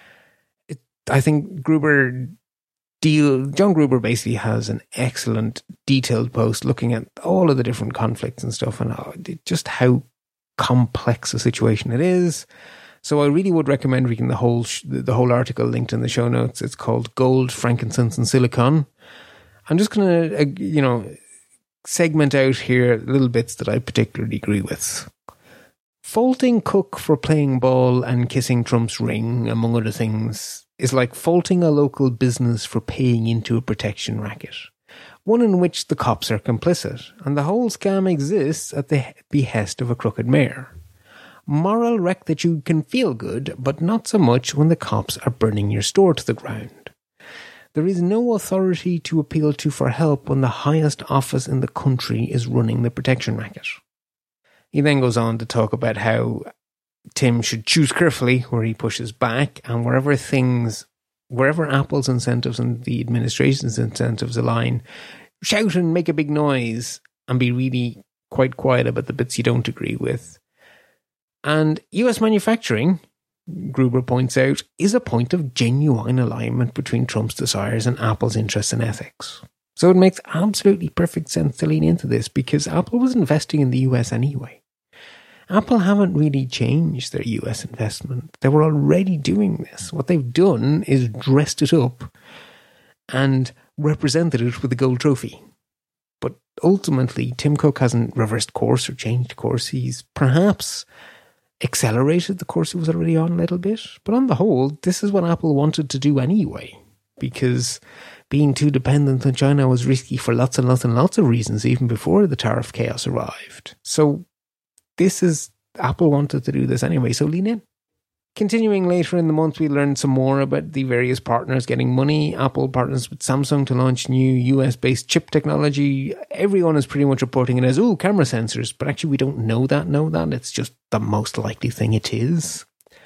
I think John Gruber basically has an excellent detailed post looking at all of the different conflicts and stuff and just how complex a situation it is. So I really would recommend reading the whole article linked in the show notes. It's called Gold, Frankincense and Silicon. I'm just going to, segment out here little bits that I particularly agree with. Faulting Cook for playing ball and kissing Trump's ring, among other things, is like faulting a local business for paying into a protection racket, one in which the cops are complicit, and the whole scam exists at the behest of a crooked mayor. Moral wreck that you can feel good, but not so much when the cops are burning your store to the ground. There is no authority to appeal to for help when the highest office in the country is running the protection racket. He then goes on to talk about how Tim should choose carefully where he pushes back, and wherever Apple's incentives and the administration's incentives align, shout and make a big noise and be really quite quiet about the bits you don't agree with. And US manufacturing, Gruber points out, is a point of genuine alignment between Trump's desires and Apple's interests and ethics. So it makes absolutely perfect sense to lean into this because Apple was investing in the US anyway. Apple haven't really changed their US investment. They were already doing this. What they've done is dressed it up and represented it with a gold trophy. But ultimately, Tim Cook hasn't reversed course or changed course. He's perhaps accelerated the course it was already on a little bit. But on the whole, this is what Apple wanted to do anyway, because being too dependent on China was risky for lots and lots and lots of reasons, even before the tariff chaos arrived. So Apple wanted to do this anyway, so lean in. Continuing later in the month, we learned some more about the various partners getting money. Apple partners with Samsung to launch new US-based chip technology. Everyone is pretty much reporting it as, camera sensors. But actually, we don't know that. It's just the most likely thing it is.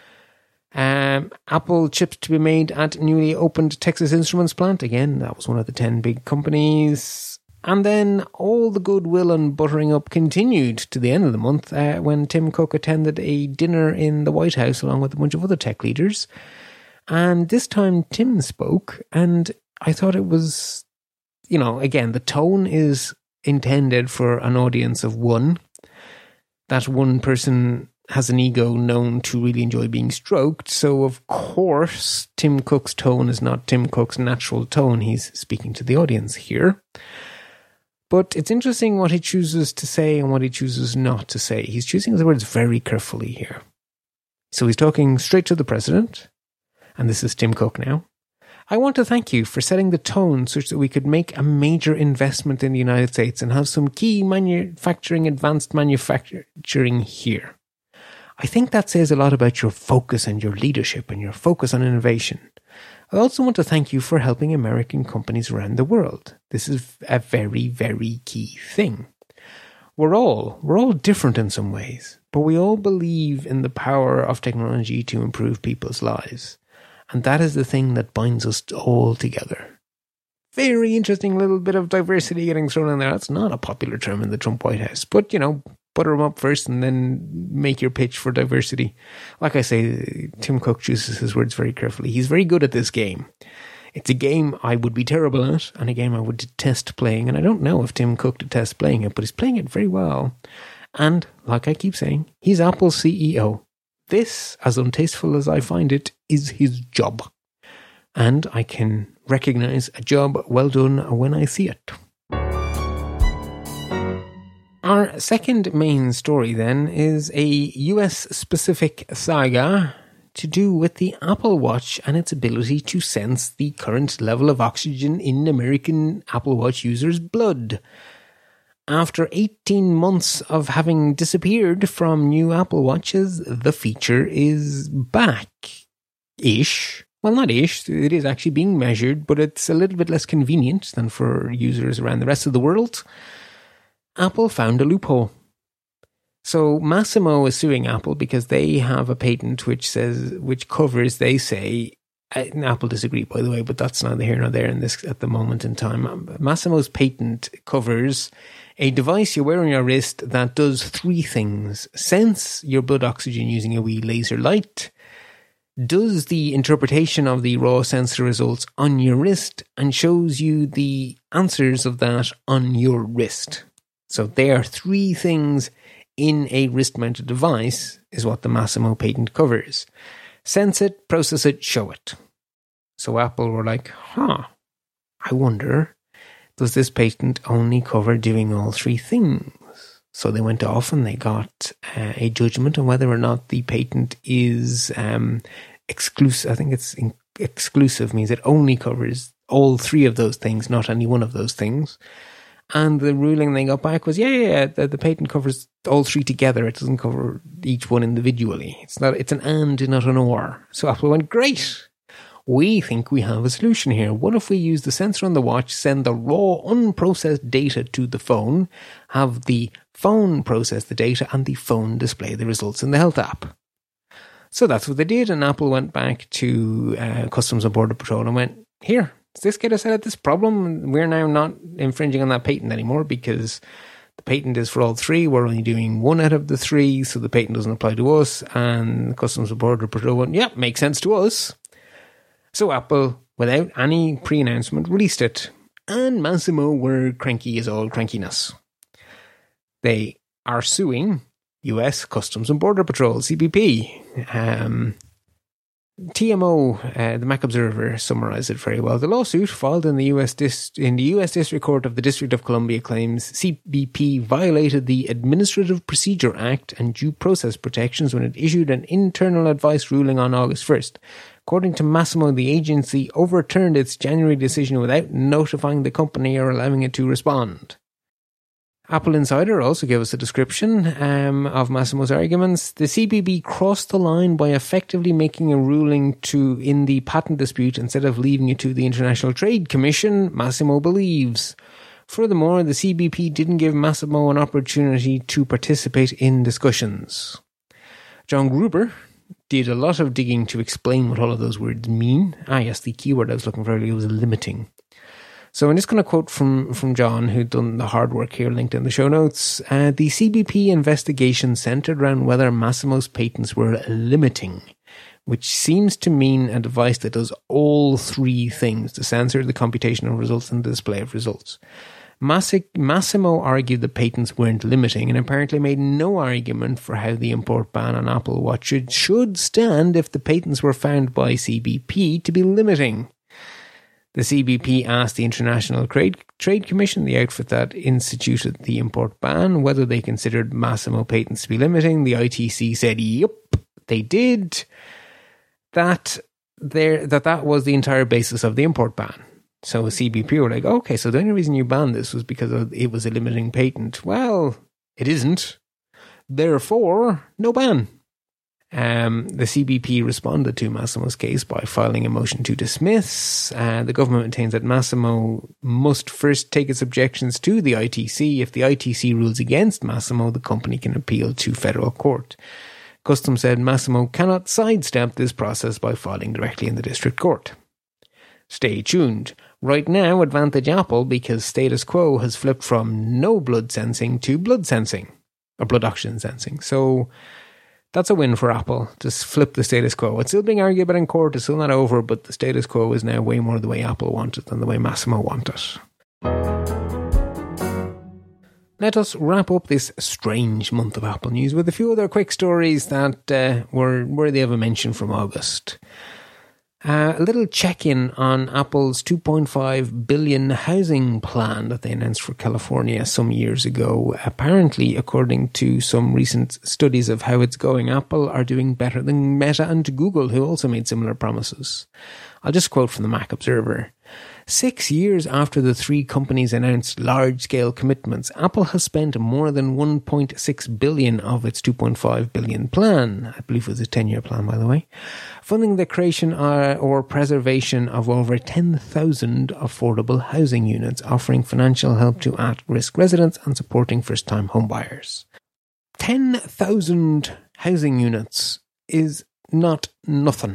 Apple chips to be made at newly opened Texas Instruments plant. Again, that was one of the 10 big companies. And then all the goodwill and buttering up continued to the end of the month when Tim Cook attended a dinner in the White House along with a bunch of other tech leaders. And this time Tim spoke, and I thought it was, again, the tone is intended for an audience of one. That one person has an ego known to really enjoy being stroked. So, of course, Tim Cook's tone is not Tim Cook's natural tone. He's speaking to the audience here. But it's interesting what he chooses to say and what he chooses not to say. He's choosing his words very carefully here. So he's talking straight to the president, and this is Tim Cook now. I want to thank you for setting the tone such that we could make a major investment in the United States and have some key advanced manufacturing here. I think that says a lot about your focus and your leadership and your focus on innovation. I also want to thank you for helping American companies around the world. This is a very, very key thing. We're all different in some ways, but we all believe in the power of technology to improve people's lives. And that is the thing that binds us all together. Very interesting little bit of diversity getting thrown in there. That's not a popular term in the Trump White House, but butter them up first and then make your pitch for diversity. Like I say, Tim Cook chooses his words very carefully. He's very good at this game. It's a game I would be terrible at and a game I would detest playing. And I don't know if Tim Cook detests playing it, but he's playing it very well. And like I keep saying, he's Apple's CEO. This, as untasteful as I find it, is his job. And I can recognize a job well done when I see it. Our second main story then is a US-specific saga to do with the Apple Watch and its ability to sense the current level of oxygen in American Apple Watch users' blood. After 18 months of having disappeared from new Apple Watches, the feature is back-ish. Well, not ish, it is actually being measured, but it's a little bit less convenient than for users around the rest of the world. Apple found a loophole. So Massimo is suing Apple because they have a patent which covers, they say, Apple disagree, by the way, but that's neither here nor there in this at the moment in time. Massimo's patent covers a device you wear on your wrist that does three things: sense your blood oxygen using a wee laser light, does the interpretation of the raw sensor results on your wrist, and shows you the answers of that on your wrist. So there are three things in a wrist-mounted device is what the Massimo patent covers. Sense it, process it, show it. So Apple were like, I wonder, does this patent only cover doing all three things? So they went off and they got a judgment on whether or not the patent is exclusive. I think it's exclusive, means it only covers all three of those things, not any one of those things. And the ruling they got back was, the patent covers all three together. It doesn't cover each one individually. It's an and, not an or. So Apple went, great. We think we have a solution here. What if we use the sensor on the watch, send the raw, unprocessed data to the phone, have the phone process the data, and the phone display the results in the health app? So that's what they did, and Apple went back to Customs and Border Patrol and went, here, does this get us out of this problem? We're now not infringing on that patent anymore because the patent is for all three. We're only doing one out of the three, so the patent doesn't apply to us. And Customs and Border Patrol went, makes sense to us. So Apple, without any pre-announcement, released it. And Massimo were cranky as all crankiness. They are suing US Customs and Border Patrol, CBP. TMO, the Mac Observer, summarised it very well. The lawsuit filed in the US District Court of the District of Columbia claims CBP violated the Administrative Procedure Act and due process protections when it issued an internal advice ruling on August 1st. According to Masimo, the agency overturned its January decision without notifying the company or allowing it to respond. Apple Insider also gave us a description of Massimo's arguments. The CBP crossed the line by effectively making a ruling in the patent dispute instead of leaving it to the International Trade Commission, Massimo believes. Furthermore, the CBP didn't give Massimo an opportunity to participate in discussions. John Gruber did a lot of digging to explain what all of those words mean. Yes, the keyword I was looking for earlier was limiting. So I'm just going to quote from John, who'd done the hard work here, linked in the show notes. The CBP investigation centered around whether Massimo's patents were limiting, which seems to mean a device that does all three things: the sensor, the computation of results, and the display of results. Massimo argued the patents weren't limiting and apparently made no argument for how the import ban on Apple Watch should stand if the patents were found by CBP to be limiting. The CBP asked the International Trade Commission, the outfit that instituted the import ban, whether they considered Massimo patents to be limiting. The ITC said, yep, they did. That was the entire basis of the import ban. So CBP were like, okay, so the only reason you banned this was because it was a limiting patent. Well, it isn't. Therefore, no ban. The CBP responded to Massimo's case by filing a motion to dismiss. The government maintains that Massimo must first take its objections to the ITC. If the ITC rules against Massimo, the company can appeal to federal court. Customs said Massimo cannot sidestep this process by filing directly in the district court. Stay tuned. Right now, advantage Apple, because status quo has flipped from no blood sensing to blood sensing, or blood oxygen sensing. So that's a win for Apple. Just flip the status quo. It's still being argued about in court. It's still not over, but the status quo is now way more the way Apple want it than the way Massimo want it. Let us wrap up this strange month of Apple news with a few other quick stories that were worthy of a mention from August. A little check-in on Apple's $2.5 billion housing plan that they announced for California some years ago. Apparently, according to some recent studies of how it's going, Apple are doing better than Meta and Google, who also made similar promises. I'll just quote from the Mac Observer. 6 years after the three companies announced large-scale commitments, Apple has spent more than $1.6 billion of its $2.5 billion plan. I believe it was a 10-year plan, by the way, funding the creation or preservation of over 10,000 affordable housing units, offering financial help to at-risk residents and supporting first-time homebuyers. 10,000 housing units is not nothing.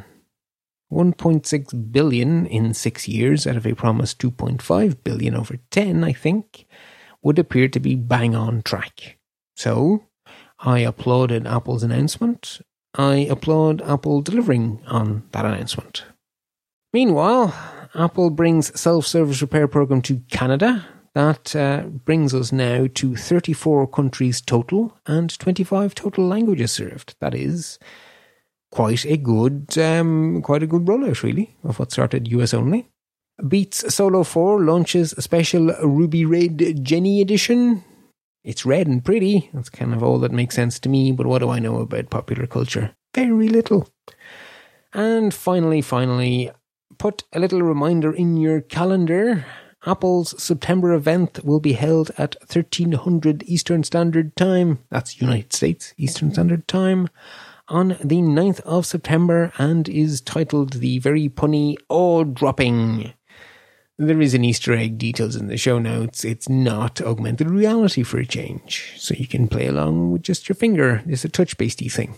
1.6 billion in 6 years out of a promised 2.5 billion over 10, I think, would appear to be bang on track. So, I applauded Apple's announcement. I applaud Apple delivering on that announcement. Meanwhile, Apple brings self-service repair program to Canada. That brings us now to 34 countries total and 25 total languages served. That is quite a good rollout, really, of what started US only. Beats Solo 4 launches a special Ruby Red Jenny edition. It's red and pretty. That's kind of all that makes sense to me, but what do I know about popular culture? Very little. And finally, put a little reminder in your calendar. Apple's September event will be held at 1300 Eastern Standard Time. That's United States Eastern Standard Time. On the 9th of September, and is titled the very punny Awe-Dropping. There is an Easter egg, details in the show notes. It's not augmented reality for a change, so you can play along with just your finger. It's a touch-basedy thing.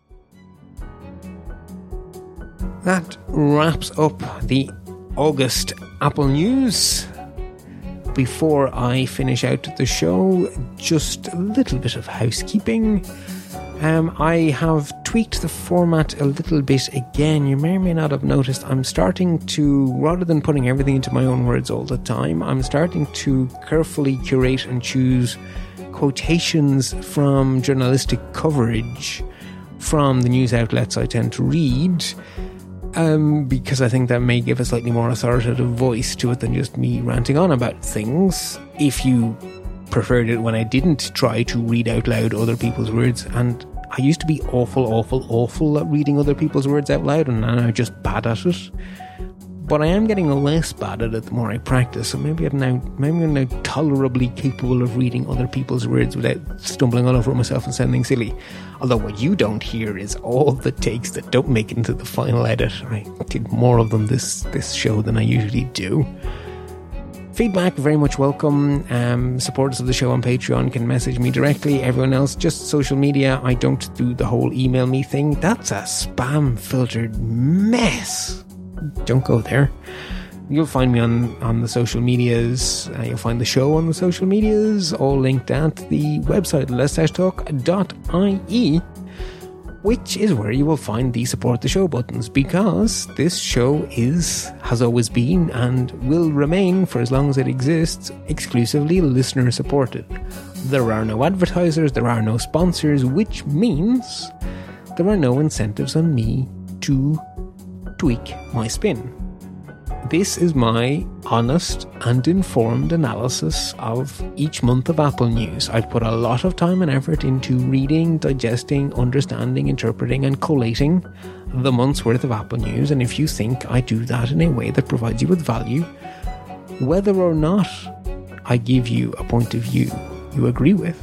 That wraps up the August Apple news. Before I finish out the show, just a little bit of housekeeping. I have tweaked the format a little bit again. You may or may not have noticed I'm starting to, rather than putting everything into my own words all the time, I'm starting to carefully curate and choose quotations from journalistic coverage from the news outlets I tend to read. because I think that may give a slightly more authoritative voice to it than just me ranting on about things. If you preferred it when I didn't try to read out loud other people's words, and I used to be awful at reading other people's words out loud, and now I'm just bad at it. But I am getting less bad at it the more I practice, so maybe I'm now tolerably capable of reading other people's words without stumbling all over myself and sounding silly. Although what you don't hear is all the takes that don't make it into the final edit. I did more of them this show than I usually do. Feedback, very much welcome. Supporters of the show on Patreon can message me directly. Everyone else, just social media. I don't do the whole email me thing. That's a spam-filtered mess. Don't go there. You'll find me on the social medias. You'll find the show on the social medias, all linked at the website lets-talk.ie, which is where you will find the support the show buttons, because this show has always been and will remain for as long as it exists exclusively listener supported. There are no advertisers, there are no sponsors, which means there are no incentives on me to tweak my spin. This is my honest and informed analysis of each month of Apple News. I've put a lot of time and effort into reading, digesting, understanding, interpreting and collating the month's worth of Apple News, and if you think I do that in a way that provides you with value, whether or not I give you a point of view you agree with,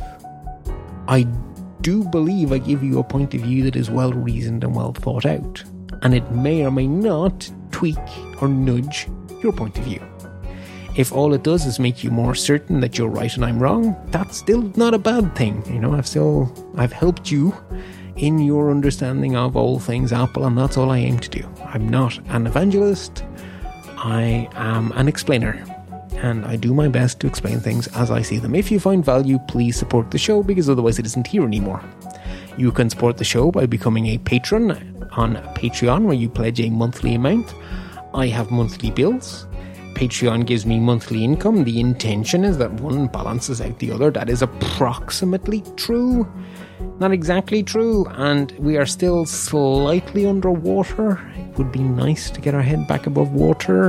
I do believe I give you a point of view that is well reasoned and well thought out, and it may or may not tweak or nudge your point of view. If all it does is make you more certain that you're right and I'm wrong, that's still not a bad thing. You know, I've helped you in your understanding of all things Apple, and that's all I aim to do. I'm not an evangelist, I am an explainer, and I do my best to explain things as I see them. If you find value, please support the show, because otherwise it isn't here anymore. You can support the show by becoming a patron on Patreon, where you pledge a monthly amount. I have monthly bills. Patreon gives me monthly income. The intention is that one balances out the other. That is approximately true. Not exactly true, and we are still slightly underwater. It would be nice to get our head back above water.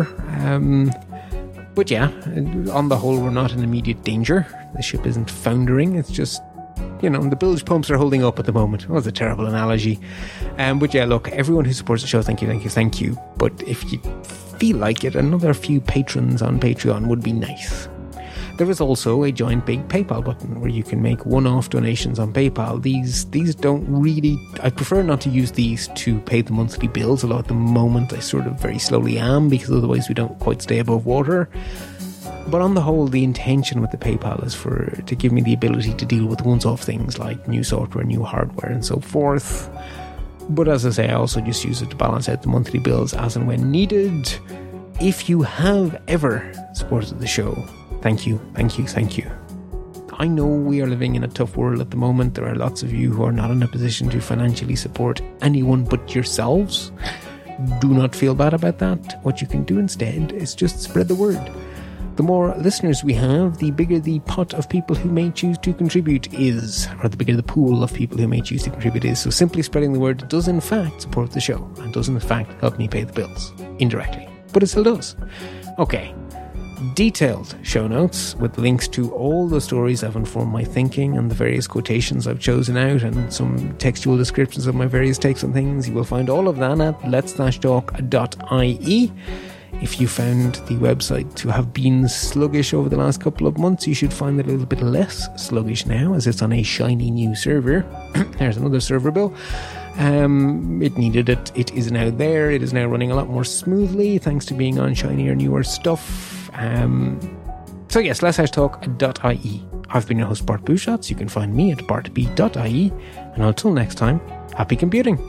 But yeah, on the whole, we're not in immediate danger. The ship isn't foundering. It's just, you know, the bilge pumps are holding up at the moment. Oh, that's a terrible analogy. But yeah, look, everyone who supports the show, thank you. But if you feel like it, another few patrons on Patreon would be nice. There is also a Join Big PayPal button where you can make one-off donations on PayPal. These don't really... I prefer not to use these to pay the monthly bills, although at the moment I sort of very slowly am, because otherwise we don't quite stay above water. But on the whole, the intention with the PayPal is to give me the ability to deal with once-off things like new software, new hardware, and so forth. But as I say, I also just use it to balance out the monthly bills as and when needed. If you have ever supported the show, thank you. I know we are living in a tough world at the moment. There are lots of you who are not in a position to financially support anyone but yourselves. Do not feel bad about that. What you can do instead is just spread the word. The more listeners we have, the bigger the pot of people who may choose to contribute is, or the bigger the pool of people who may choose to contribute is. So simply spreading the word does in fact support the show, and does in fact help me pay the bills. Indirectly. But it still does. Okay. Detailed show notes with links to all the stories that have informed my thinking and the various quotations I've chosen out, and some textual descriptions of my various takes on things. You will find all of that at lets-talk.ie. If you found the website to have been sluggish over the last couple of months, you should find it a little bit less sluggish now, as it's on a shiny new server. There's another server bill. It needed it. It is now there. It is now running a lot more smoothly, thanks to being on shinier, newer stuff. So yes, lets-talk.ie. I've been your host, Bart Busschots. You can find me at bartb.ie. And until next time, happy computing.